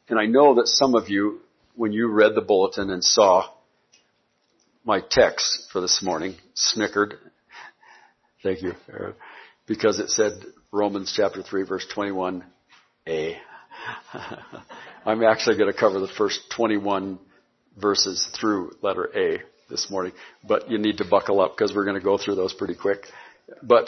And I know that some of you, when you read the bulletin and saw my text for this morning, snickered. Thank you, because it said Romans chapter 3, verse 21a. I'm actually going to cover the first 21 verses through letter A this morning, but you need to buckle up because we're going to go through those pretty quick. But,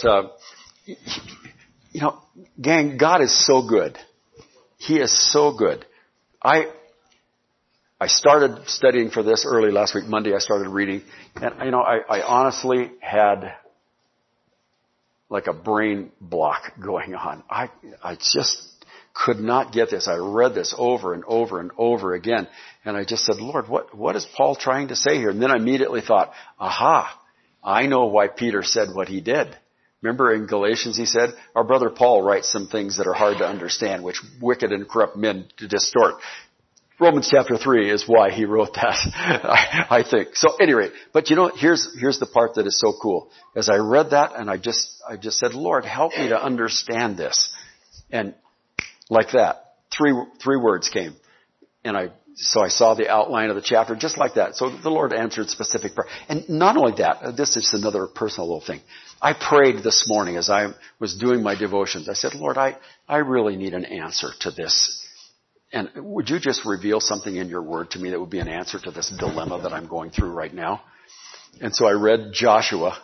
gang, God is so good. He is so good. I started studying for this early last week. Monday I started reading. And, I honestly had like a brain block going on. I just could not get this. I read this over and over and over again. And I just said, Lord, what is Paul trying to say here? And then I immediately thought, aha, I know why Peter said what he did. Remember in Galatians he said, our brother Paul writes some things that are hard to understand, which wicked and corrupt men distort. Romans chapter 3 is why he wrote that, I think. So anyway, but here's the part that is so cool. As I read that and I just said, Lord, help me to understand this. And like that, three words came. And so I saw the outline of the chapter just like that. So the Lord answered specific prayer. And not only that, this is another personal little thing. I prayed this morning as I was doing my devotions. I said, Lord, I really need an answer to this. And would you just reveal something in your word to me that would be an answer to this dilemma that I'm going through right now? And so I read Joshua.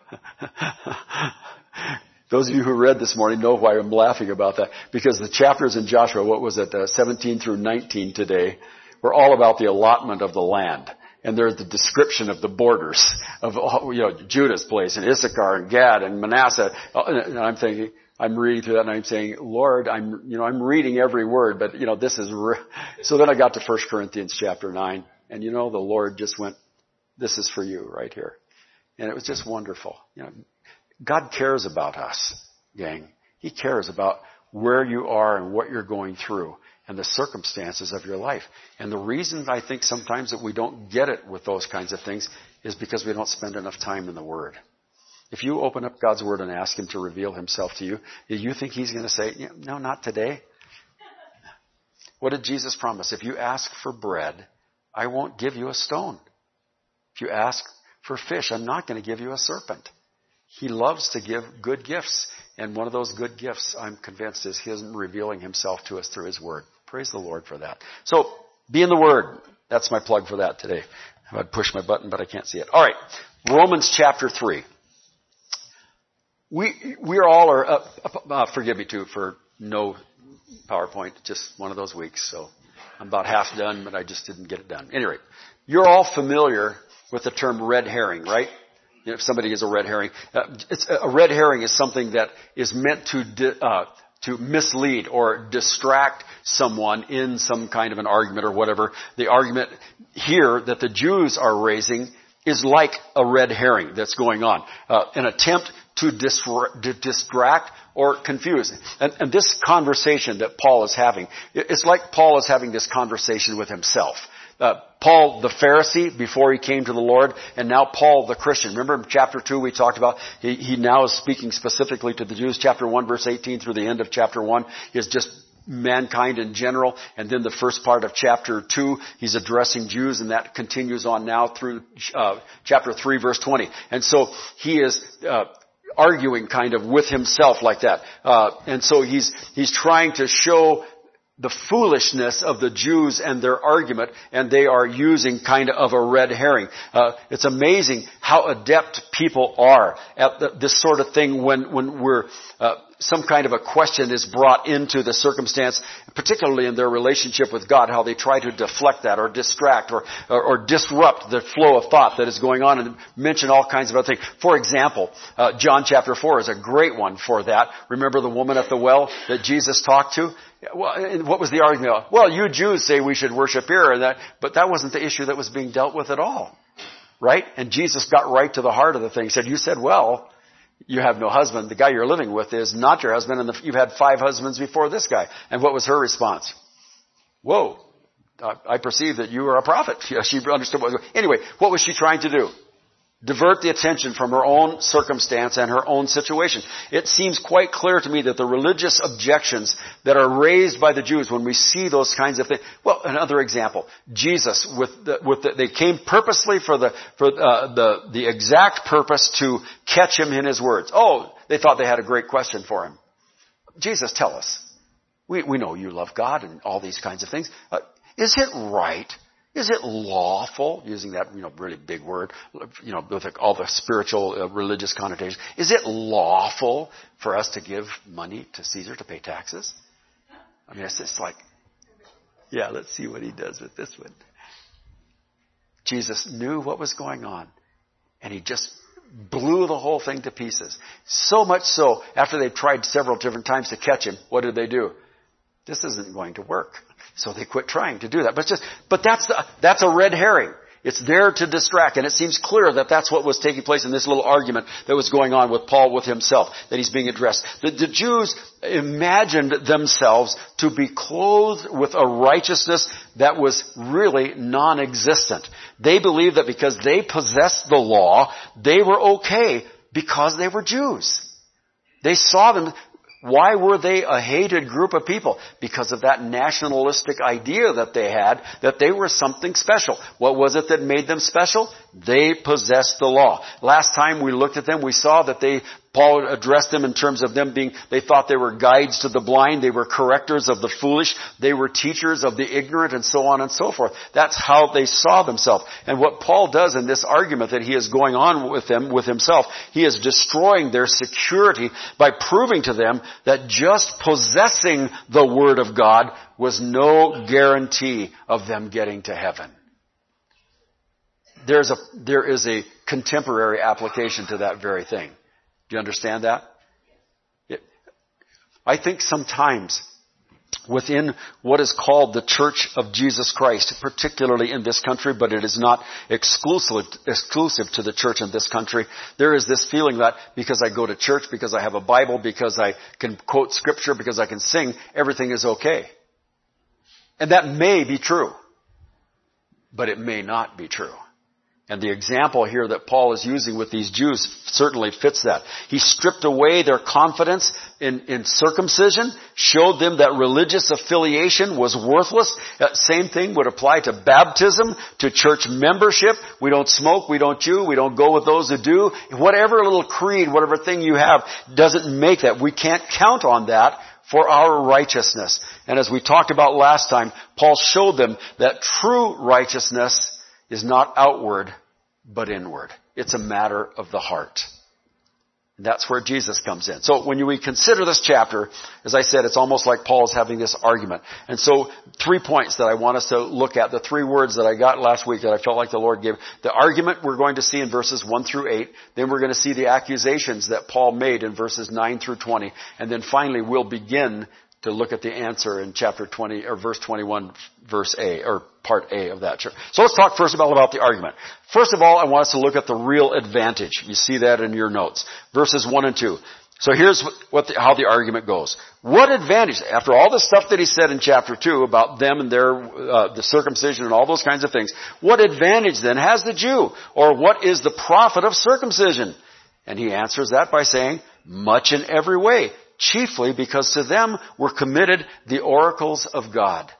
Those of you who read this morning know why I'm laughing about that. Because the chapters in Joshua, 17 through 19 today, were all about the allotment of the land. And there's the description of the borders of, Judah's place and Issachar and Gad and Manasseh. And I'm thinking, I'm reading through that and I'm saying, Lord, I'm reading every word, but this is, so then I got to 1 Corinthians chapter 9 and the Lord just went, this is for you right here. And it was just wonderful. God cares about us, gang. He cares about where you are and what you're going through and the circumstances of your life. And the reason I think sometimes that we don't get it with those kinds of things is because we don't spend enough time in the Word. If you open up God's Word and ask Him to reveal Himself to you, do you think He's going to say, no, not today? What did Jesus promise? If you ask for bread, I won't give you a stone. If you ask for fish, I'm not going to give you a serpent. He loves to give good gifts. And one of those good gifts, I'm convinced, is Him revealing Himself to us through His Word. Praise the Lord for that. So, be in the Word. That's my plug for that today. I'd push my button, but I can't see it. All right. Romans chapter 3. We all are, forgive me too for no PowerPoint, just one of those weeks. So, I'm about half done, but I just didn't get it done. Anyway, you're all familiar with the term red herring, right? If somebody is a red herring, a red herring is something that is meant to mislead or distract someone in some kind of an argument or whatever. The argument here that the Jews are raising is like a red herring that's going on, an attempt to distract or confuse. And this conversation that Paul is having, it's like Paul is having this conversation with himself. Paul the Pharisee before he came to the Lord, and now Paul the Christian. Remember in chapter 2 we talked about he now is speaking specifically to the Jews. Chapter 1 verse 18 through the end of chapter 1 is just mankind in general, and then the first part of chapter 2 he's addressing Jews, and that continues on now through chapter 3 verse 20. And so he is arguing kind of with himself like that. And so he's trying to show the foolishness of the Jews and their argument, and they are using kind of a red herring. It's amazing how adept people are at this sort of thing when we're some kind of a question is brought into the circumstance, particularly in their relationship with God, how they try to deflect that or distract or disrupt the flow of thought that is going on and mention all kinds of other things. For example, John chapter 4 is a great one for that. Remember the woman at the well that Jesus talked to? Well, what was the argument? Well, you Jews say we should worship here, but that wasn't the issue that was being dealt with at all, right? And Jesus got right to the heart of the thing. He said, you said, well, you have no husband. The guy you're living with is not your husband, and you've had 5 husbands before this guy. And what was her response? Whoa, I perceive that you are a prophet. She understood what was going on. Anyway, what was she trying to do? divert the attention from her own circumstance and her own situation. It seems quite clear to me that the religious objections that are raised by the Jews when we see those kinds of things. Well, another example, Jesus they came purposely for the exact purpose to catch him in his words. Oh, they thought they had a great question for him. Jesus, tell us. We know you love God and all these kinds of things. Is it right? Is it lawful, using that, really big word, with all the spiritual, religious connotations, is it lawful for us to give money to Caesar to pay taxes? I mean, it's just like, yeah, let's see what he does with this one. Jesus knew what was going on, and he just blew the whole thing to pieces. So much so, after they tried several different times to catch him, what did they do? This isn't going to work. So they quit trying to do that. But that's a red herring. It's there to distract. And it seems clear that that's what was taking place in this little argument that was going on with Paul with himself, that he's being addressed. The Jews imagined themselves to be clothed with a righteousness that was really non-existent. They believed that because they possessed the law, they were okay because they were Jews. They saw them. Why were they a hated group of people? Because of that nationalistic idea that they had, that they were something special. What was it that made them special? They possessed the law. Last time we looked at them, we saw that Paul addressed them in terms of them they thought they were guides to the blind, they were correctors of the foolish, they were teachers of the ignorant, and so on and so forth. That's how they saw themselves. And what Paul does in this argument that he is going on with them, with himself, he is destroying their security by proving to them that just possessing the Word of God was no guarantee of them getting to heaven. There is a contemporary application to that very thing. Do you understand that? I think sometimes within what is called the Church of Jesus Christ, particularly in this country, but it is not exclusive to the church in this country, there is this feeling that because I go to church, because I have a Bible, because I can quote Scripture, because I can sing, everything is okay. And that may be true, but it may not be true. And the example here that Paul is using with these Jews certainly fits that. He stripped away their confidence in circumcision, showed them that religious affiliation was worthless. That same thing would apply to baptism, to church membership. We don't smoke, we don't chew, we don't go with those who do. Whatever little creed, whatever thing you have, doesn't make that. We can't count on that for our righteousness. And as we talked about last time, Paul showed them that true righteousness is not outward, but inward. It's a matter of the heart. And that's where Jesus comes in. So when we consider this chapter, as I said, it's almost like Paul's having this argument. And so 3 points that I want us to look at, the 3 words that I got last week that I felt like the Lord gave. The argument we're going to see in verses 1 through 8. Then we're going to see the accusations that Paul made in verses 9 through 20. And then finally we'll begin to look at the answer in chapter 20, or verse 21, verse A, or part A of that. So let's talk first about the argument. First of all, I want us to look at the real advantage. You see that in your notes. Verses 1 and 2. So here's how the argument goes. What advantage, after all the stuff that he said in chapter 2 about them and their, the circumcision and all those kinds of things, what advantage then has the Jew? Or what is the profit of circumcision? And he answers that by saying, much in every way. Chiefly because to them were committed the oracles of God.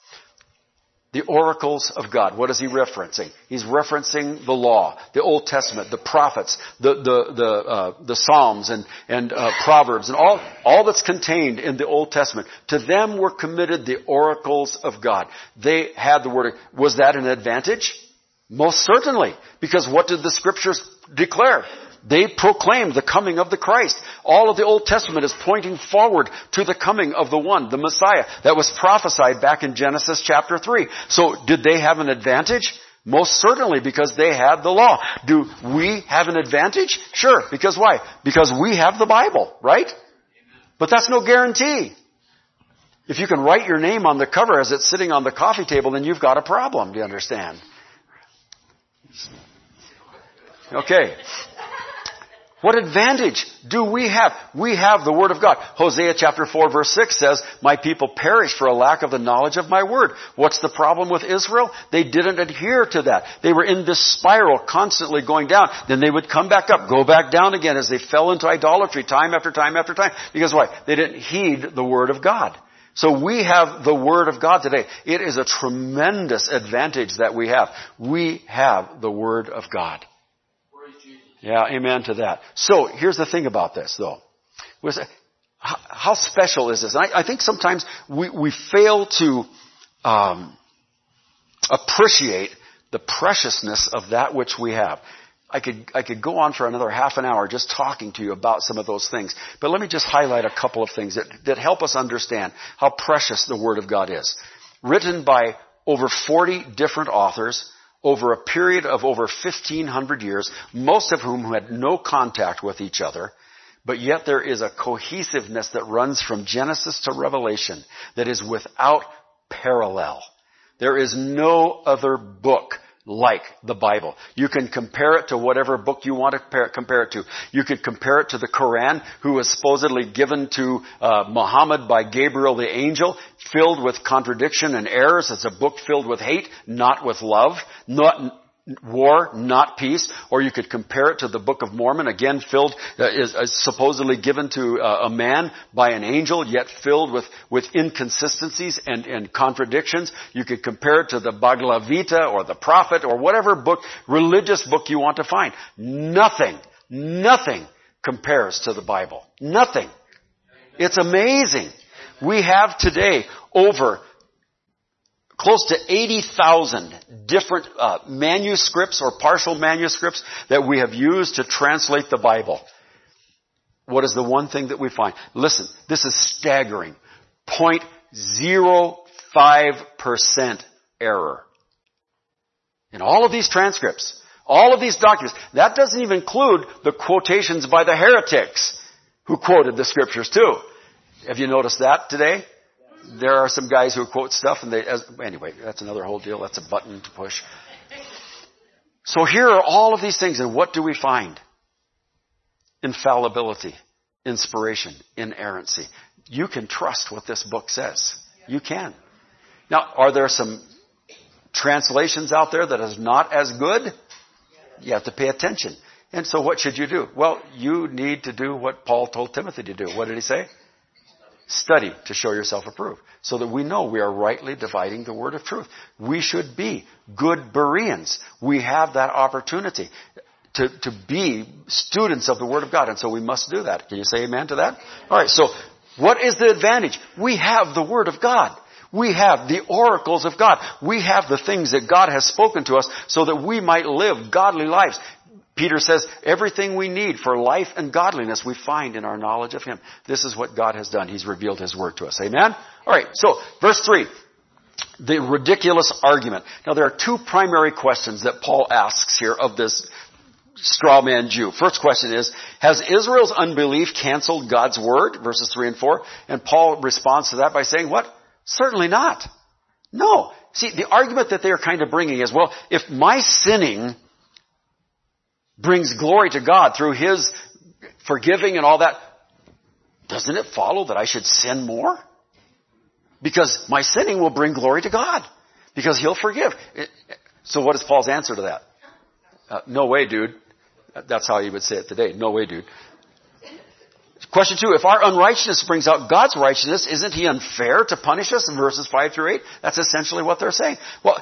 The oracles of God. What is he referencing? He's referencing the law, the Old Testament, the prophets, the Psalms and Proverbs, and all that's contained in the Old Testament. To them were committed the oracles of God. They had the word. Was that an advantage? Most certainly. Because what did the Scriptures declare? They proclaimed the coming of the Christ. All of the Old Testament is pointing forward to the coming of the one, the Messiah, that was prophesied back in Genesis chapter 3. So did they have an advantage? Most certainly, because they had the law. Do we have an advantage? Sure. Because why? Because we have the Bible, right? But that's no guarantee. If you can write your name on the cover as it's sitting on the coffee table, then you've got a problem. Do you understand? Okay. What advantage do we have? We have the Word of God. Hosea chapter 4 verse 6 says, my people perish for a lack of the knowledge of my Word. What's the problem with Israel? They didn't adhere to that. They were in this spiral constantly going down. Then they would come back up, go back down again as they fell into idolatry time after time after time. Because why? They didn't heed the Word of God. So we have the Word of God today. It is a tremendous advantage that we have. We have the Word of God. Yeah, amen to that. So here's the thing about this, though. How special is this? And I think sometimes we fail to appreciate the preciousness of that which we have. I could go on for another half an hour just talking to you about some of those things. But let me just highlight a couple of things that help us understand how precious the Word of God is. Written by over 40 different authors over a period of over 1,500 years, most of whom had no contact with each other, but yet there is a cohesiveness that runs from Genesis to Revelation that is without parallel. There is no other book like the Bible. You can compare it to whatever book you want to compare it to. You could compare it to the Quran, who was supposedly given to Muhammad by Gabriel the angel, filled with contradiction and errors. It's a book filled with hate, not with love, not war, not peace. Or you could compare it to the Book of Mormon, again filled, is supposedly given to a man by an angel, yet filled with inconsistencies and contradictions. You could compare it to the Bhagavad Gita or the Prophet or whatever book, religious book you want to find. Nothing compares to the Bible. Nothing. It's amazing. We have today over close to 80,000 different manuscripts or partial manuscripts that we have used to translate the Bible. What is the one thing that we find? Listen, this is staggering. 0.05% error. In all of these transcripts, all of these documents. That doesn't even include the quotations by the heretics who quoted the scriptures too. Have you noticed that today? There are some guys who quote stuff and anyway, that's another whole deal. That's a button to push. So here are all of these things, and what do we find? Infallibility, inspiration, inerrancy. You can trust what this book says. You can. Now, are there some translations out there that is not as good? You have to pay attention. And so what should you do? Well, you need to do what Paul told Timothy to do. What did he say? Study to show yourself approved, so that we know we are rightly dividing the word of truth. We should be good Bereans. We have that opportunity to be students of the Word of God, and so we must do that. Can you say amen to that? All right, so what is the advantage? We have the Word of God. We have the oracles of God. We have the things that God has spoken to us so that we might live godly lives. Peter says, everything we need for life and godliness we find in our knowledge of Him. This is what God has done. He's revealed His Word to us. Amen? All right, so verse 3, the ridiculous argument. Now there are two primary questions that Paul asks here of this straw man Jew. First question is, has Israel's unbelief canceled God's Word? Verses 3 and 4. And Paul responds to that by saying, what? Certainly not. No. See, the argument that they're kind of bringing is, well, if my sinning brings glory to God through His forgiving and all that, doesn't it follow that I should sin more? Because my sinning will bring glory to God. Because He'll forgive. So what is Paul's answer to that? No way, dude. That's how he would say it today. No way, dude. Question 2, if our unrighteousness brings out God's righteousness, isn't He unfair to punish us in verses 5 through 8? That's essentially what they're saying. Well,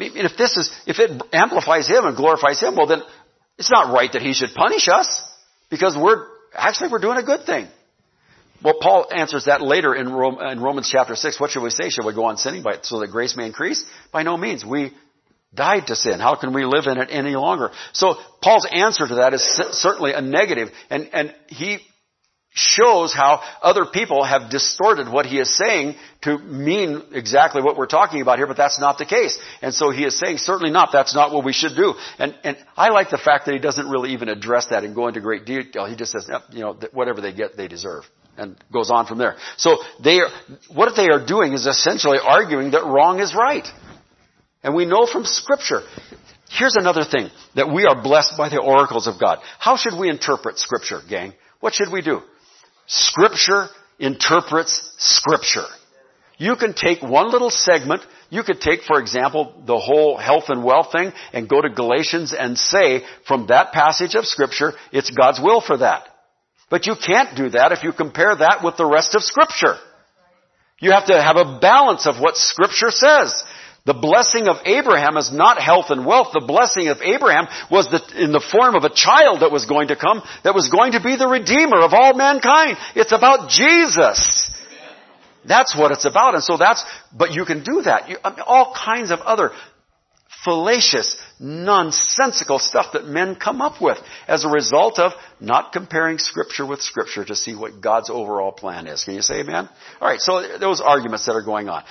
if it amplifies Him and glorifies Him, well then, it's not right that He should punish us, because we're doing a good thing. Well, Paul answers that later in Romans chapter 6. What should we say? Should we go on sinning so that grace may increase? By no means. We died to sin. How can we live in it any longer? So Paul's answer to that is certainly a negative, and he shows how other people have distorted what he is saying to mean exactly what we're talking about here, but that's not the case. And so he is saying, certainly not, that's not what we should do. And I like the fact that he doesn't really even address that and go into great detail. He just says, whatever they get, they deserve. And goes on from there. So what they are doing is essentially arguing that wrong is right. And we know from Scripture, Here's another thing, that we are blessed by the oracles of God. How should we interpret Scripture, gang? What should we do? Scripture interprets Scripture. You can take one little segment. You could take, for example, the whole health and wealth thing and go to Galatians and say, from that passage of Scripture, it's God's will for that. But you can't do that if you compare that with the rest of Scripture. You have to have a balance of what Scripture says. The blessing of Abraham is not health and wealth. The blessing of Abraham was in the form of a child that was going to come, that was going to be the Redeemer of all mankind. It's about Jesus. That's what it's about. And so but you can do that. All kinds of other fallacious, nonsensical stuff that men come up with as a result of not comparing Scripture with Scripture to see what God's overall plan is. Can you say amen? All right, so those arguments that are going on.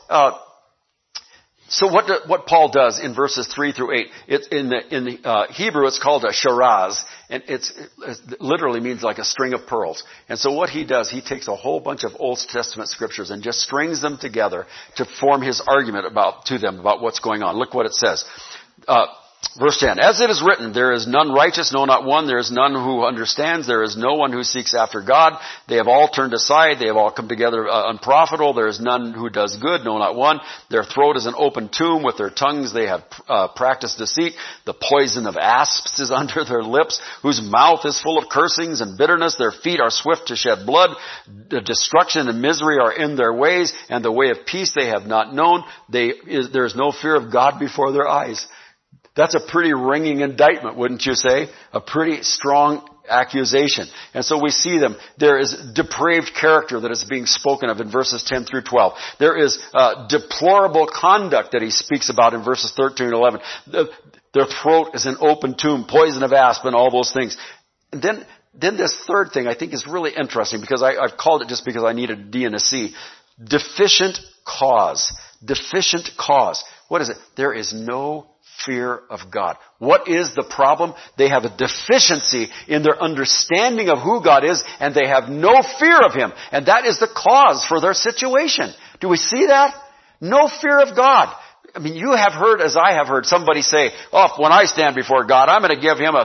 So what Paul does in verses 3 through 8, in the Hebrew it's called a sharaz, and it literally means like a string of pearls. And so what he does, he takes a whole bunch of Old Testament scriptures and just strings them together to form his argument to them about what's going on. Look what it says. Verse 10, as it is written, there is none righteous, no, not one. There is none who understands. There is no one who seeks after God. They have all turned aside. They have all come together unprofitable. There is none who does good, no, not one. Their throat is an open tomb. With their tongues they have practiced deceit. The poison of asps is under their lips, whose mouth is full of cursings and bitterness. Their feet are swift to shed blood. The destruction and misery are in their ways, and the way of peace they have not known. There is no fear of God before their eyes. That's a pretty ringing indictment, wouldn't you say? A pretty strong accusation. And so we see them. There is depraved character that is being spoken of in verses 10 through 12. There is deplorable conduct that he speaks about in verses 13 and 11. Their throat is an open tomb, poison of asp, and all those things. And then this third thing I think is really interesting, because I've called it, just because I need a D and a C, deficient cause. Deficient cause. What is it? There is no fear of God. What is the problem? They have a deficiency in their understanding of who God is, and they have no fear of Him. And that is the cause for their situation. Do we see that? No fear of God. I mean, you have heard, as I have heard, somebody say, when I stand before God, I'm going to give Him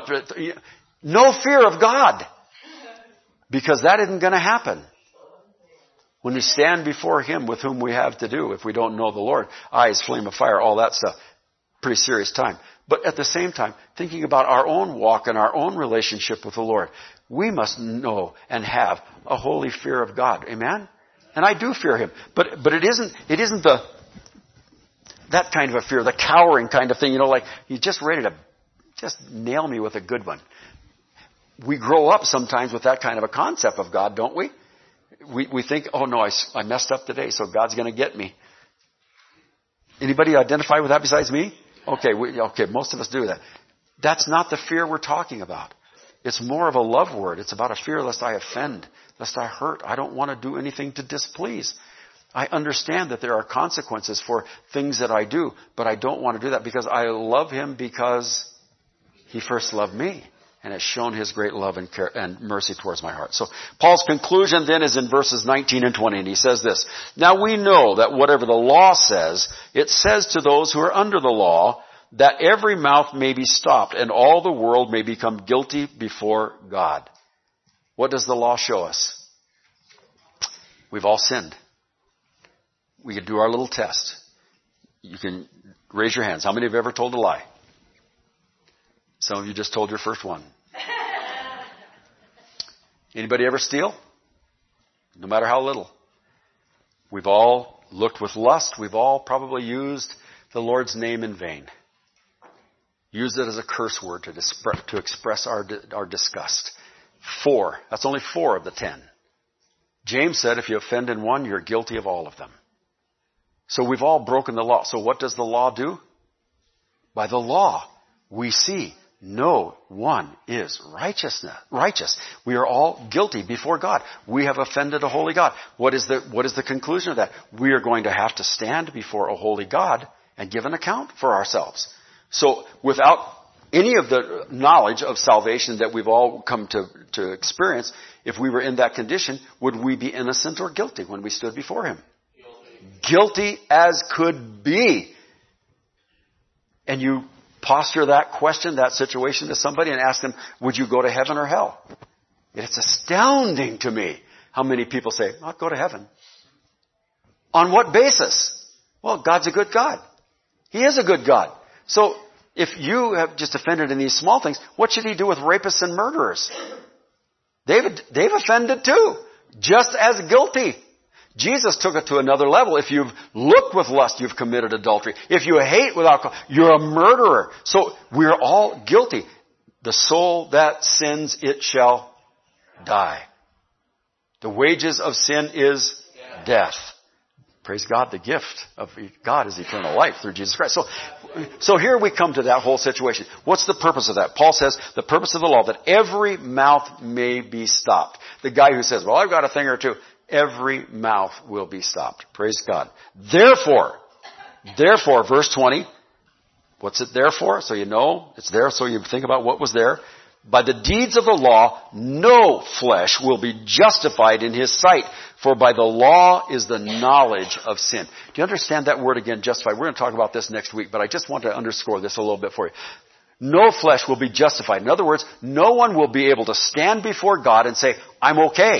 no fear of God. Because that isn't going to happen. When we stand before Him with whom we have to do, if we don't know the Lord, eyes, flame of fire, all that stuff. Pretty serious time. But at the same time, thinking about our own walk and our own relationship with the Lord, we must know and have a holy fear of God. Amen? And I do fear Him. But it isn't that kind of a fear, the cowering kind of thing, like He's just ready to just nail me with a good one. We grow up sometimes with that kind of a concept of God, don't we? We think, oh no, I messed up today, so God's going to get me. Anybody identify with that besides me? Okay, most of us do that. That's not the fear we're talking about. It's more of a love word. It's about a fear lest I offend, lest I hurt. I don't want to do anything to displease. I understand that there are consequences for things that I do, but I don't want to do that because I love Him, because He first loved me and has shown His great love and care and mercy towards my heart. So Paul's conclusion then is in verses 19 and 20, and he says this: now we know that whatever the law says, it says to those who are under the law, that every mouth may be stopped and all the world may become guilty before God. What does the law show us? We've all sinned. We can do our little test. You can raise your hands. How many have ever told a lie? Some of you just told your first one. Anybody ever steal? No matter how little. We've all looked with lust. We've all probably used the Lord's name in vain. Used it as a curse word to express our disgust. 4. That's only 4 of the 10. James said if you offend in one, you're guilty of all of them. So we've all broken the law. So what does the law do? By the law, we see no one is righteous. We are all guilty before God. We have offended a holy God. What is the conclusion of that? We are going to have to stand before a holy God and give an account for ourselves. So without any of the knowledge of salvation that we've all come to experience, if we were in that condition, would we be innocent or guilty when we stood before Him? Guilty as could be. And you posture that question, that situation to somebody and ask them, would you go to heaven or hell? It's astounding to me how many people say, I'll go to heaven. On what basis? Well, God's a good God. He is a good God. So if you have just offended in these small things, what should he do with rapists and murderers? They've offended too, just as guilty. Jesus took it to another level. If you've looked with lust, you've committed adultery. If you hate with alcohol, you're a murderer. So we're all guilty. The soul that sins, it shall die. The wages of sin is death. Praise God, the gift of God is eternal life through Jesus Christ. So here we come to that whole situation. What's the purpose of that? Paul says the purpose of the law, that every mouth may be stopped. The guy who says, well, I've got a thing or two, every mouth will be stopped. Praise God. Therefore, verse 20, what's it there for? So you know it's there, so you think about what was there. By the deeds of the law, no flesh will be justified in his sight, for by the law is the knowledge of sin. Do you understand that word again, justified? We're going to talk about this next week, but I just want to underscore this a little bit for you. No flesh will be justified. In other words, no one will be able to stand before God and say, I'm okay.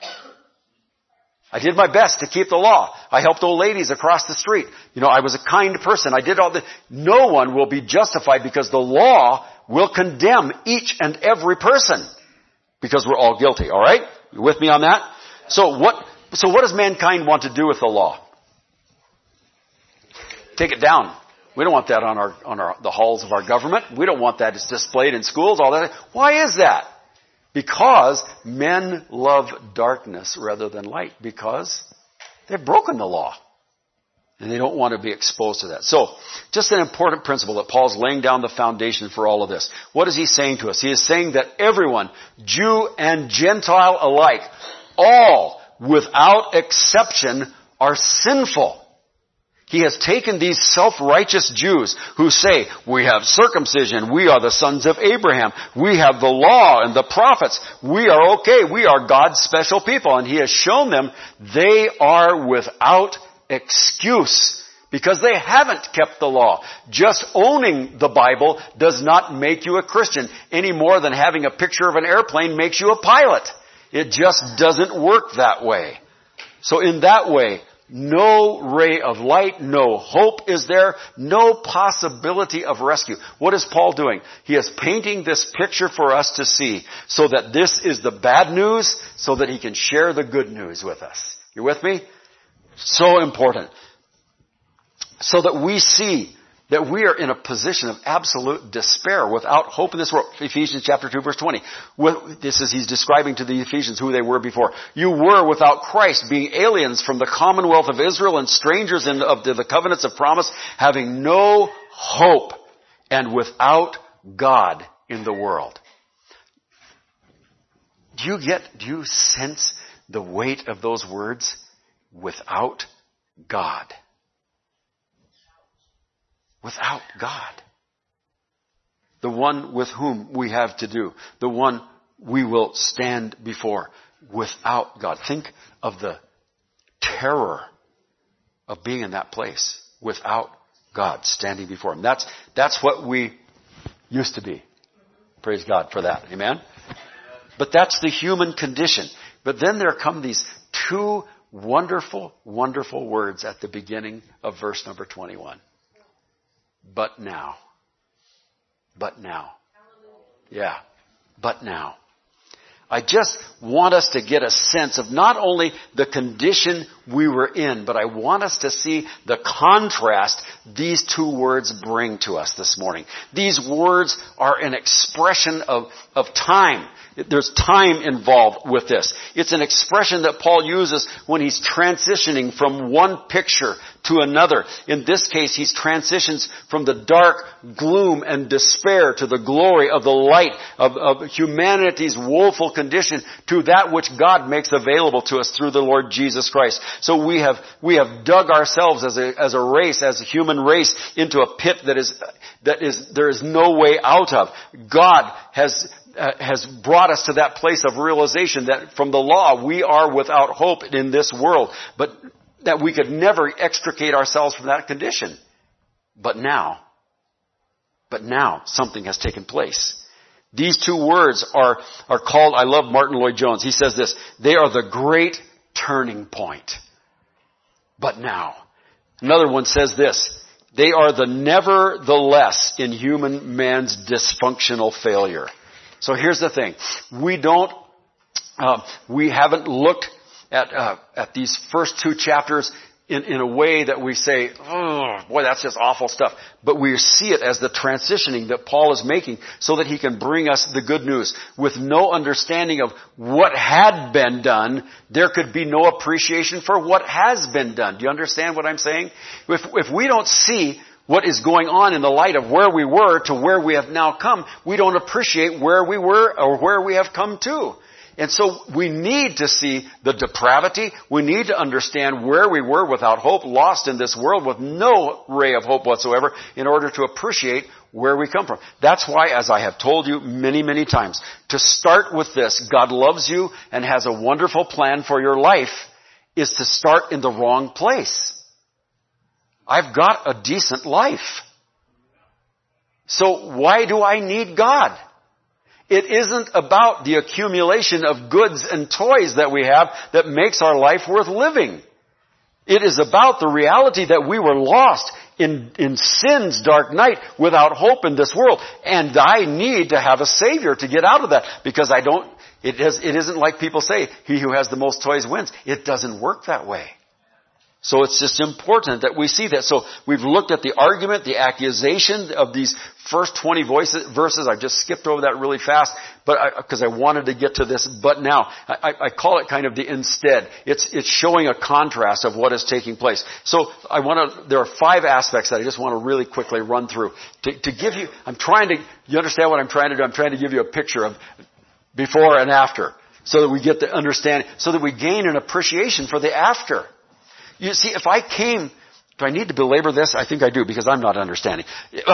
I did my best to keep the law. I helped old ladies across the street. I was a kind person. I did all this. No one will be justified because the law will condemn each and every person because we're all guilty. All right? You with me on that? So what does mankind want to do with the law? Take it down. We don't want that on the halls of our government. We don't want that displayed in schools, all that. Why is that? Because men love darkness rather than light, because they've broken the law. And they don't want to be exposed to that. So, just an important principle that Paul's laying down the foundation for all of this. What is he saying to us? He is saying that everyone, Jew and Gentile alike, all, without exception, are sinful. He has taken these self-righteous Jews who say, we have circumcision, we are the sons of Abraham, we have the law and the prophets, we are okay, we are God's special people. And he has shown them they are without excuse because they haven't kept the law. Just owning the Bible does not make you a Christian any more than having a picture of an airplane makes you a pilot. It just doesn't work that way. So in that way, no ray of light, no hope is there, no possibility of rescue. What is Paul doing? He is painting this picture for us to see so that this is the bad news so that he can share the good news with us. You with me? So important. So that we see that we are in a position of absolute despair without hope in this world. Ephesians chapter 2 verse 20. He's describing to the Ephesians who they were before. You were without Christ, being aliens from the commonwealth of Israel and strangers of the covenants of promise, having no hope and without God in the world. Do you sense the weight of those words? Without God. Without God. The one with whom we have to do. The one we will stand before. Without God. Think of the terror of being in that place. Without God. Standing before Him. That's what we used to be. Praise God for that. Amen? But that's the human condition. But then there come these two wonderful, wonderful words at the beginning of verse number 21. But now. But now. Yeah. But now. I just want us to get a sense of not only the condition we were in, but I want us to see the contrast these two words bring to us this morning. These words are an expression of time. There's time involved with this. It's an expression that Paul uses when he's transitioning from one picture to another. In this case, he transitions from the dark gloom and despair to the glory of the light of humanity's woeful condition to that which God makes available to us through the Lord Jesus Christ. So we have dug ourselves as a race, as a human race, into a pit that there is no way out of. God has brought us to that place of realization that from the law we are without hope in this world, but that we could never extricate ourselves from that condition. But now, But now something has taken place. These two words are called, I love Martin Lloyd-Jones. He says this, they are the great turning point. But now. Another one says this, they are the nevertheless in human man's dysfunctional failure. So here's the thing. We haven't looked at these first two chapters in a way that we say, oh, boy, that's just awful stuff. But we see it as the transitioning that Paul is making so that he can bring us the good news. With no understanding of what had been done, there could be no appreciation for what has been done. Do you understand what I'm saying? If we don't see what is going on in the light of where we were to where we have now come, we don't appreciate where we were or where we have come to. And so we need to see the depravity. We need to understand where we were without hope, lost in this world with no ray of hope whatsoever in order to appreciate where we come from. That's why, as I have told you many, many times, to start with this, God loves you and has a wonderful plan for your life, is to start in the wrong place. I've got a decent life. So why do I need God? It isn't about the accumulation of goods and toys that we have that makes our life worth living. It is about the reality that we were lost in sin's dark night without hope in this world. And I need to have a Savior to get out of that because it isn't like people say, he who has the most toys wins. It doesn't work that way. So it's just important that we see that. So we've looked at the argument, the accusation of these first 20 verses. I just skipped over that really fast, because I wanted to get to this. But now, I call it kind of the instead. It's showing a contrast of what is taking place. So there are 5 aspects that I just want to really quickly run through to give you. You understand what I'm trying to do? I'm trying to give you a picture of before and after, so that we get the understanding, so that we gain an appreciation for the after. You see, if I came, do I need to belabor this? I think I do, because I'm not understanding.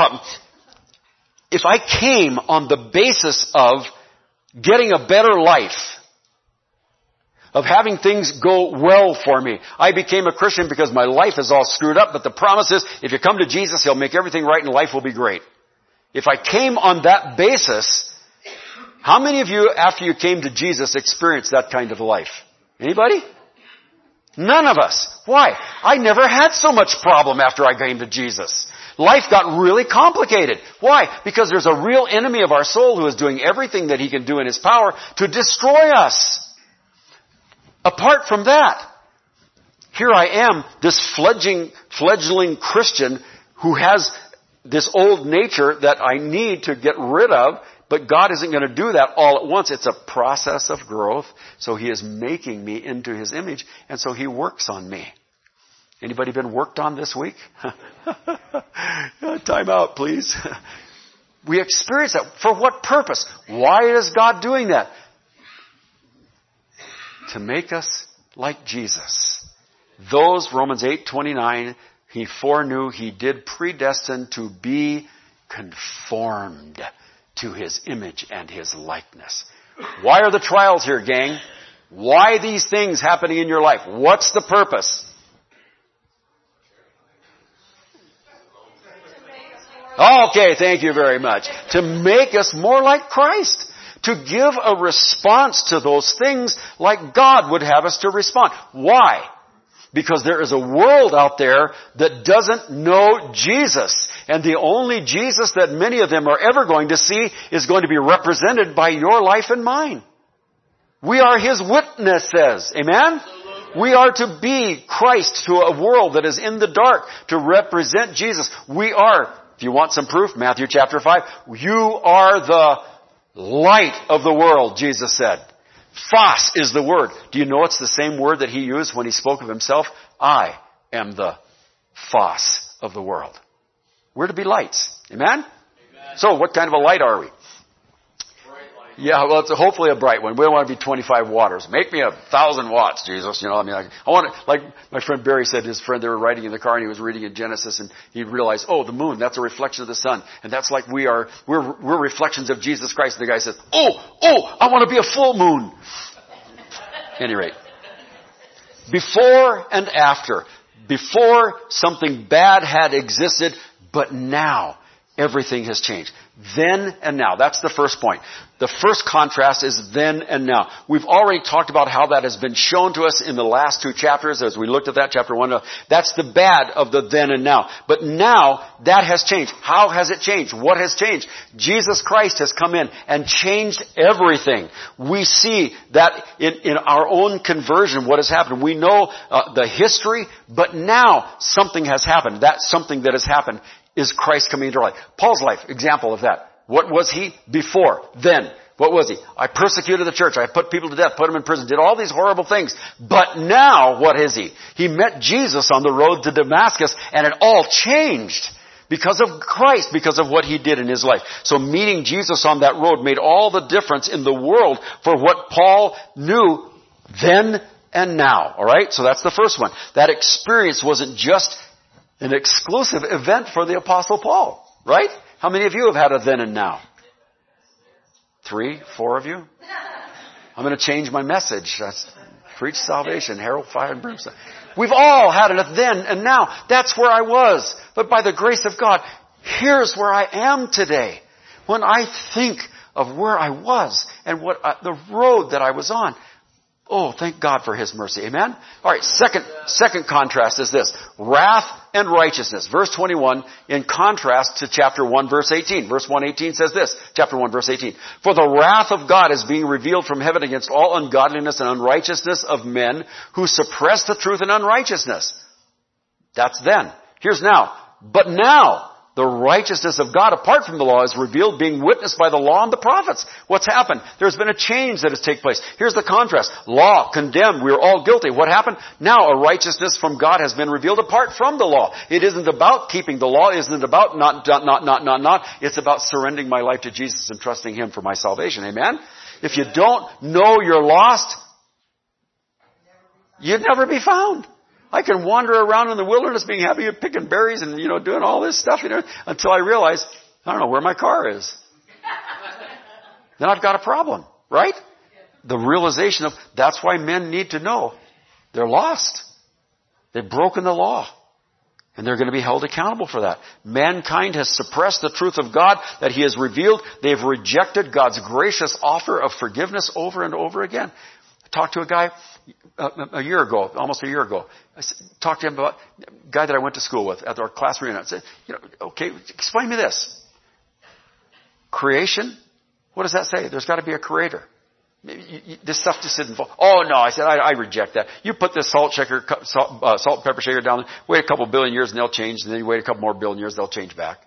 If I came on the basis of getting a better life, of having things go well for me, I became a Christian because my life is all screwed up, but the promise is, if you come to Jesus, He'll make everything right and life will be great. If I came on that basis, how many of you, after you came to Jesus, experienced that kind of life? Anybody? None of us. Why? I never had so much problem after I came to Jesus. Life got really complicated. Why? Because there's a real enemy of our soul who is doing everything that he can do in his power to destroy us. Apart from that, here I am, this fledgling Christian who has this old nature that I need to get rid of. But God isn't going to do that all at once. It's a process of growth. So He is making me into His image. And so He works on me. Anybody been worked on this week? Time out, please. We experience that. For what purpose? Why is God doing that? To make us like Jesus. Those, Romans 8:29, He foreknew, He did predestine to be conformed to His image and His likeness. Why are the trials here, gang? Why these things happening in your life? What's the purpose? Okay, thank you very much. To make us more like Christ. To give a response to those things like God would have us to respond. Why? Because there is a world out there that doesn't know Jesus. And the only Jesus that many of them are ever going to see is going to be represented by your life and mine. We are His witnesses. Amen? We are to be Christ to a world that is in the dark, to represent Jesus. We are, if you want some proof, Matthew chapter 5, you are the light of the world, Jesus said. Phos is the word. Do you know it's the same word that He used when He spoke of Himself? I am the phos of the world. We're to be lights. Amen? Amen. So what kind of a light are we? Yeah, well, it's hopefully a bright one. We don't want to be 25 watts. Make me 1,000 watts, Jesus. You know, I want to, like my friend Barry said, his friend, they were riding in the car and he was reading in Genesis and he realized, oh, the moon, that's a reflection of the sun. And that's like we're reflections of Jesus Christ. And the guy says, oh, I want to be a full moon. At any rate, before and after, before something bad had existed, but now everything has changed. Then and now. That's the first point. The first contrast is then and now. We've already talked about how that has been shown to us in the last 2 chapters as we looked at that, chapter 1. That's the bad of the then and now. But now, that has changed. How has it changed? What has changed? Jesus Christ has come in and changed everything. We see that in our own conversion, what has happened. We know the history, but now something has happened. That something that has happened is Christ coming into our life. Paul's life, example of that. What was he before? Then. What was he? I persecuted the church. I put people to death, put them in prison, did all these horrible things. But now, what is he? He met Jesus on the road to Damascus, and it all changed because of Christ, because of what he did in his life. So meeting Jesus on that road made all the difference in the world for what Paul knew then and now. Alright? So that's the first one. That experience wasn't just an exclusive event for the Apostle Paul. Right? How many of you have had a then and now? 3, 4 of you? I'm going to change my message. That's preach salvation, herald fire and brimstone. We've all had it then and now. That's where I was. But by the grace of God, here's where I am today. When I think of where I was and the road that I was on, oh, thank God for His mercy. Amen? All right, second contrast is this. Wrath and righteousness. Verse 21 in contrast to chapter 1 verse 18. Verse 1:18 says this. Chapter 1 verse 18. For the wrath of God is being revealed from heaven against all ungodliness and unrighteousness of men who suppress the truth in unrighteousness. That's then. Here's now. But now, the righteousness of God apart from the law is revealed, being witnessed by the law and the prophets. What's happened? There's been a change that has taken place. Here's the contrast. Law, condemned, we're all guilty. What happened? Now a righteousness from God has been revealed apart from the law. It isn't about keeping the law. It isn't about not. It's about surrendering my life to Jesus and trusting Him for my salvation. Amen? If you don't know you're lost, you'd never be found. I can wander around in the wilderness being happy and picking berries and, doing all this stuff, until I realize, I don't know where my car is. Then I've got a problem, right? The realization of, that's why men need to know they're lost. They've broken the law. And they're going to be held accountable for that. Mankind has suppressed the truth of God that He has revealed. They've rejected God's gracious offer of forgiveness over and over again. I talked to a guy almost a year ago. I talked to him about a guy that I went to school with at our class reunion. I said, okay, explain me this. Creation? What does that say? There's got to be a creator. This stuff just didn't fall. Oh no, I said, I reject that. You put this salt and pepper shaker down, wait a couple billion years and they'll change, and then you wait a couple more billion years, they'll change back.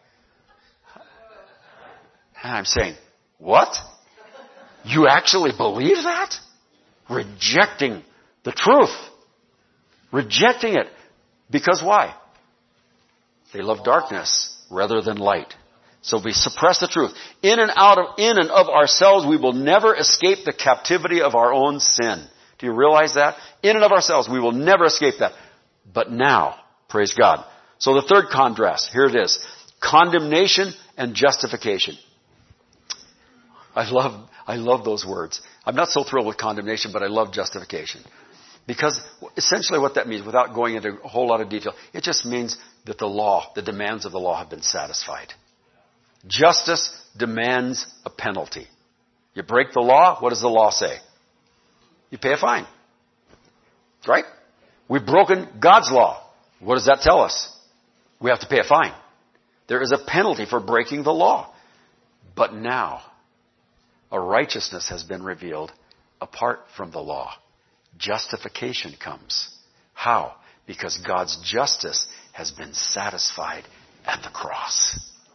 And I'm saying, what? You actually believe that? Rejecting the truth. Rejecting it. Because why? They love darkness rather than light. So we suppress the truth. In and of ourselves, we will never escape the captivity of our own sin. Do you realize that? In and of ourselves, we will never escape that. But now, praise God. So the third contrast, here it is. Condemnation and justification. I love those words. I'm not so thrilled with condemnation, but I love justification. Because essentially what that means, without going into a whole lot of detail, it just means that the demands of the law have been satisfied. Justice demands a penalty. You break the law, what does the law say? You pay a fine. Right? We've broken God's law. What does that tell us? We have to pay a fine. There is a penalty for breaking the law. But now, a righteousness has been revealed apart from the law. Justification comes. How? Because God's justice has been satisfied at the cross.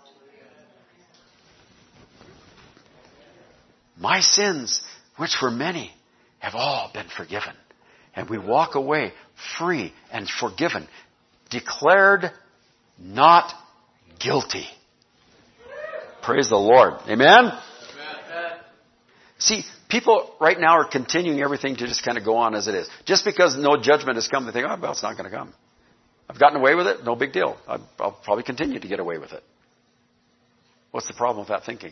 My sins, which were many, have all been forgiven. And we walk away free and forgiven, declared not guilty. Praise the Lord. Amen? See, people right now are continuing everything to just kind of go on as it is. Just because no judgment has come, they think, well, it's not going to come. I've gotten away with it, no big deal. I'll probably continue to get away with it. What's the problem with that thinking?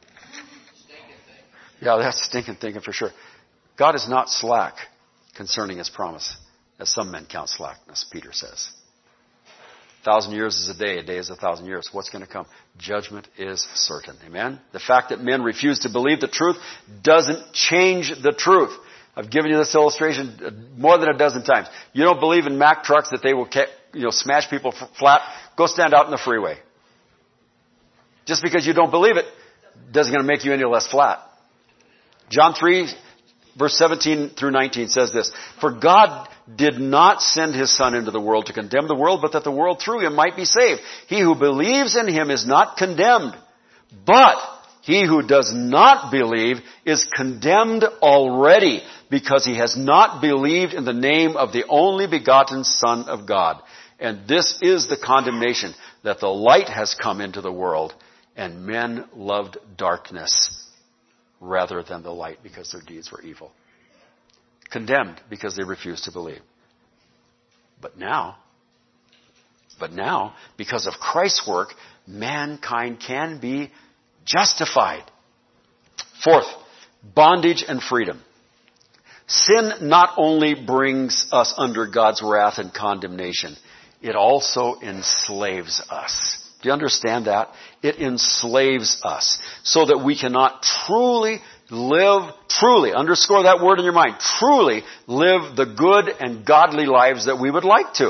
Yeah, that's stinking thinking for sure. God is not slack concerning His promise, as some men count slackness, Peter says. 1,000 years is a day is 1,000 years. What's going to come? Judgment is certain. Amen? The fact that men refuse to believe the truth doesn't change the truth. I've given you this illustration more than a dozen times. You don't believe in Mack trucks that they will smash people flat? Go stand out in the freeway. Just because you don't believe it doesn't going to make you any less flat. John 3, verse 17 through 19 says this, "For God did not send his Son into the world to condemn the world, but that the world through him might be saved. He who believes in him is not condemned, but he who does not believe is condemned already, because he has not believed in the name of the only begotten Son of God. And this is the condemnation, that the light has come into the world, and men loved darkness rather than the light, because their deeds were evil." Condemned because they refused to believe. But now, because of Christ's work, mankind can be justified. Fourth, bondage and freedom. Sin not only brings us under God's wrath and condemnation, it also enslaves us. Do you understand that? It enslaves us so that we cannot truly, underscore that word in your mind, truly live the good and godly lives that we would like to.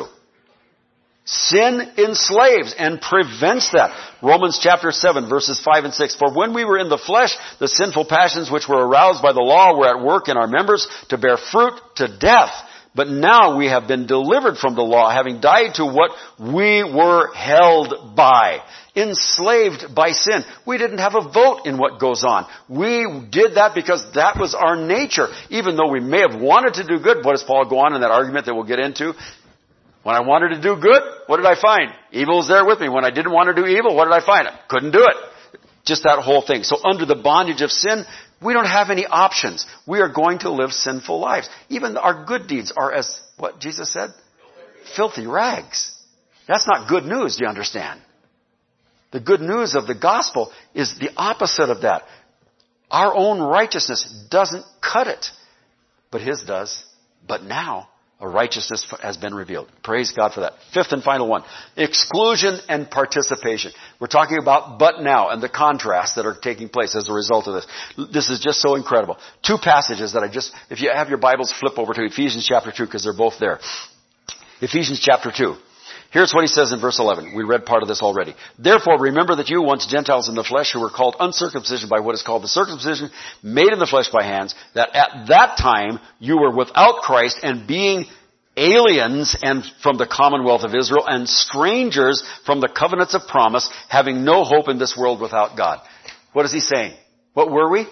Sin enslaves and prevents that. Romans chapter 7, verses 5 and 6. "For when we were in the flesh, the sinful passions which were aroused by the law were at work in our members to bear fruit to death. But now we have been delivered from the law, having died to what we were held by." Enslaved by sin. We didn't have a vote in what goes on. We did that because that was our nature. Even though we may have wanted to do good, what does Paul go on in that argument that we'll get into? When I wanted to do good, what did I find? Evil was there with me. When I didn't want to do evil, what did I find? I couldn't do it. Just that whole thing. So under the bondage of sin, we don't have any options. We are going to live sinful lives. Even our good deeds are, as what Jesus said? Filthy rags. That's not good news, do you understand? The good news of the gospel is the opposite of that. Our own righteousness doesn't cut it, but his does. But now, a righteousness has been revealed. Praise God for that. Fifth and final one, exclusion and participation. We're talking about but now and the contrasts that are taking place as a result of this. This is just so incredible. Two passages that if you have your Bibles, flip over to Ephesians chapter 2, because they're both there. Ephesians chapter 2. Here's what he says in verse 11. We read part of this already. "Therefore remember that you, once Gentiles in the flesh, who were called uncircumcision by what is called the circumcision made in the flesh by hands, that at that time you were without Christ, and being aliens and from the commonwealth of Israel, and strangers from the covenants of promise, having no hope in this world without God." What is he saying? What were we?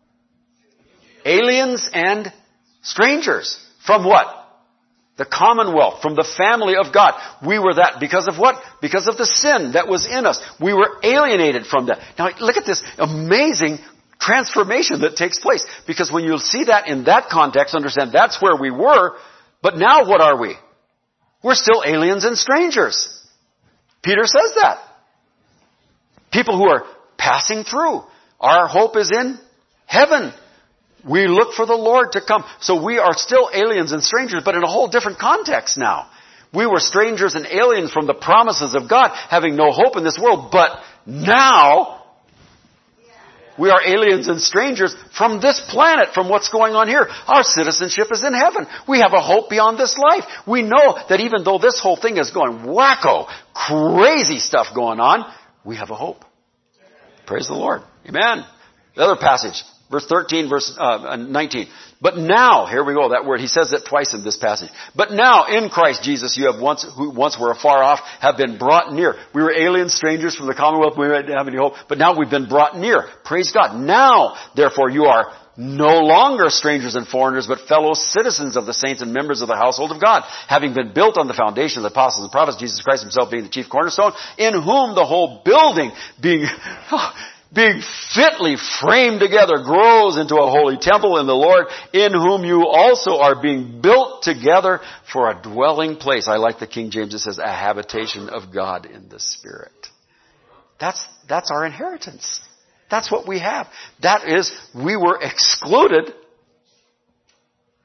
Aliens and strangers. From what? The commonwealth, from the family of God. We were that because of what? Because of the sin that was in us. We were alienated from that. Now look at this amazing transformation that takes place. Because when you see that in that context, understand that's where we were. But now what are we? We're still aliens and strangers. Peter says that. People who are passing through. Our hope is in heaven. We look for the Lord to come. So we are still aliens and strangers, but in a whole different context now. We were strangers and aliens from the promises of God, having no hope in this world. But now, we are aliens and strangers from this planet, from what's going on here. Our citizenship is in heaven. We have a hope beyond this life. We know that even though this whole thing is going wacko, crazy stuff going on, we have a hope. Praise the Lord. Amen. The other passage. Verse 13, verse 19. "But now," here we go, that word, he says it twice in this passage. "But now, in Christ Jesus, you have who once were afar off, have been brought near." We were aliens, strangers from the commonwealth, we didn't have any hope, but now we've been brought near. Praise God. "Now, therefore, you are no longer strangers and foreigners, but fellow citizens of the saints and members of the household of God, having been built on the foundation of the apostles and prophets, Jesus Christ himself being the chief cornerstone, in whom the whole building being fitly framed together grows into a holy temple in the Lord, in whom you also are being built together for a dwelling place." I like the King James, it says a habitation of God in the Spirit. That's our inheritance. That's what we have. That is, we were excluded.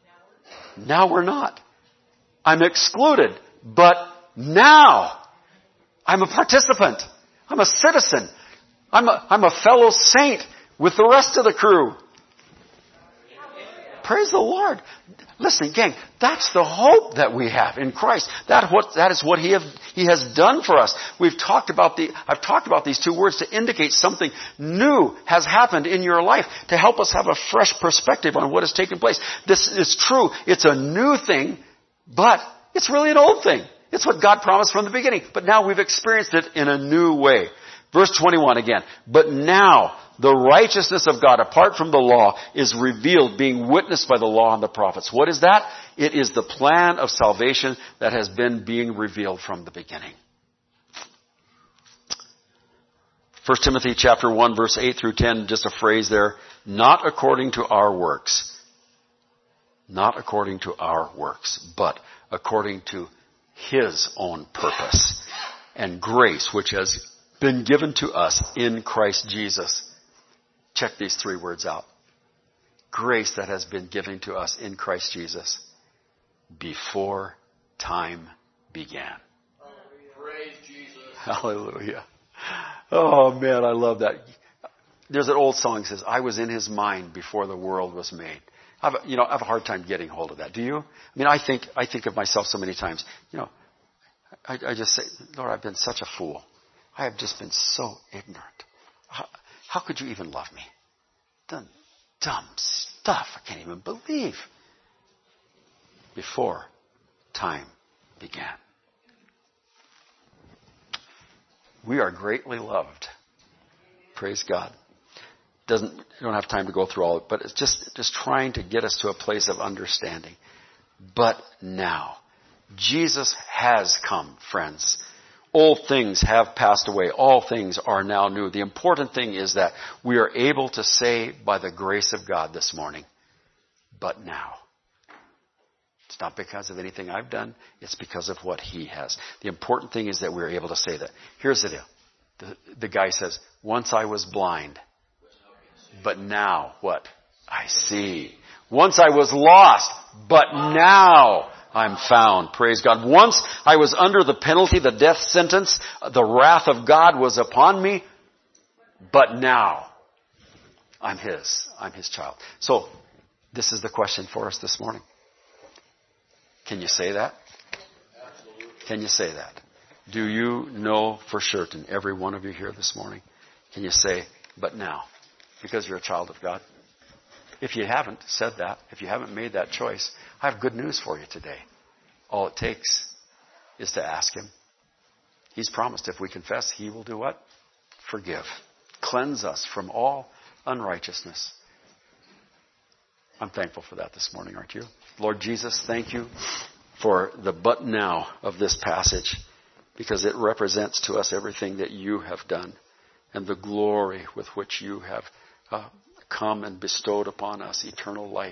Now we're not. I'm excluded, but now I'm a participant. I'm a citizen. I'm a fellow saint with the rest of the crew. Praise the Lord. Listen, gang, that's the hope that we have in Christ. That is what He has done for us. I've talked about these two words to indicate something new has happened in your life, to help us have a fresh perspective on what has taken place. This is true. It's a new thing, but it's really an old thing. It's what God promised from the beginning. But now we've experienced it in a new way. Verse 21 again. But now the righteousness of God apart from the law is revealed, being witnessed by the law and the prophets. What is that? It is the plan of salvation that has been being revealed from the beginning. 1 Timothy chapter 1 verse 8 through 10, just a phrase there. Not according to our works. Not according to our works, but according to His own purpose and grace, which has been given to us in Christ Jesus. Check these three words out. Grace that has been given to us in Christ Jesus before time began. Praise Jesus. Hallelujah. Oh man, I love that. There's an old song that says, I was in His mind before the world was made. I have a hard time getting hold of that. Do you? I mean, I think of myself so many times. I just say, Lord, I've been such a fool. I have just been so ignorant. How could you even love me? Done dumb stuff I can't even believe. Before time began. We are greatly loved. Praise God. I don't have time to go through all of it, but it's just trying to get us to a place of understanding. But now, Jesus has come, friends. Old things have passed away. All things are now new. The important thing is that we are able to say by the grace of God this morning, but now. It's not because of anything I've done. It's because of what He has. The important thing is that we're able to say that. Here's the deal. The guy says, once I was blind, but now what? I see. Once I was lost, but now I'm found. Praise God. Once I was under the penalty, the death sentence, the wrath of God was upon me, but now I'm His. I'm His child. So, this is the question for us this morning. Can you say that? Can you say that? Do you know for certain, every one of you here this morning, can you say, but now? Because you're a child of God. If you haven't said that, if you haven't made that choice, I have good news for you today. All it takes is to ask Him. He's promised if we confess, He will do what? Forgive. Cleanse us from all unrighteousness. I'm thankful for that this morning, aren't you? Lord Jesus, thank You for the but now of this passage, because it represents to us everything that You have done and the glory with which You have come and bestowed upon us eternal life.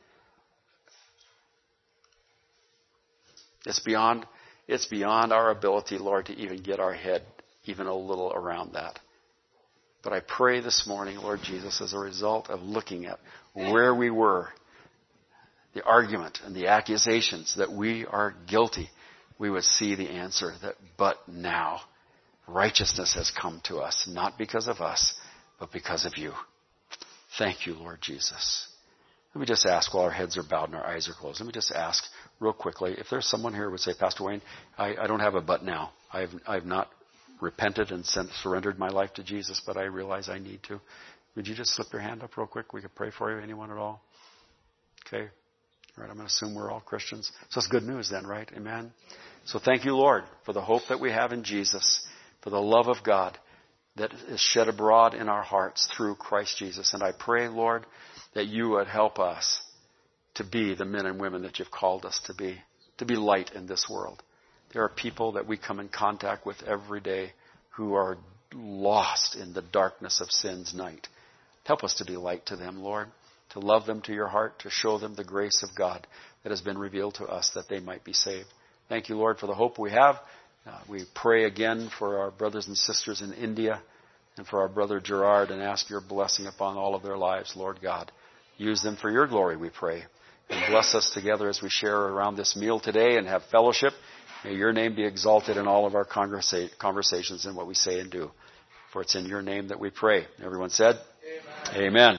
It's beyond our ability, Lord, to even get our head even a little around that. But I pray this morning, Lord Jesus, as a result of looking at where we were, the argument and the accusations that we are guilty, we would see the answer that, but now, righteousness has come to us, not because of us, but because of You. Thank You, Lord Jesus. Let me just ask while our heads are bowed and our eyes are closed. Let me just ask real quickly, if there's someone here who would say, Pastor Wayne, I don't have a but now. I've not repented and surrendered my life to Jesus, but I realize I need to. Would you just slip your hand up real quick? We could pray for you. Anyone at all? Okay. All right, I'm going to assume we're all Christians. So it's good news then, right? Amen. So thank You, Lord, for the hope that we have in Jesus, for the love of God that is shed abroad in our hearts through Christ Jesus. And I pray, Lord, that You would help us to be the men and women that You've called us to be light in this world. There are people that we come in contact with every day who are lost in the darkness of sin's night. Help us to be light to them, Lord, to love them to Your heart, to show them the grace of God that has been revealed to us that they might be saved. Thank You, Lord, for the hope we have. We pray again for our brothers and sisters in India and for our brother Gerard and ask Your blessing upon all of their lives, Lord God. Use them for Your glory, we pray. And bless us together as we share around this meal today and have fellowship. May your name be exalted in all of our conversations and what we say and do. For it's in your name that we pray. Everyone said? Amen. Amen.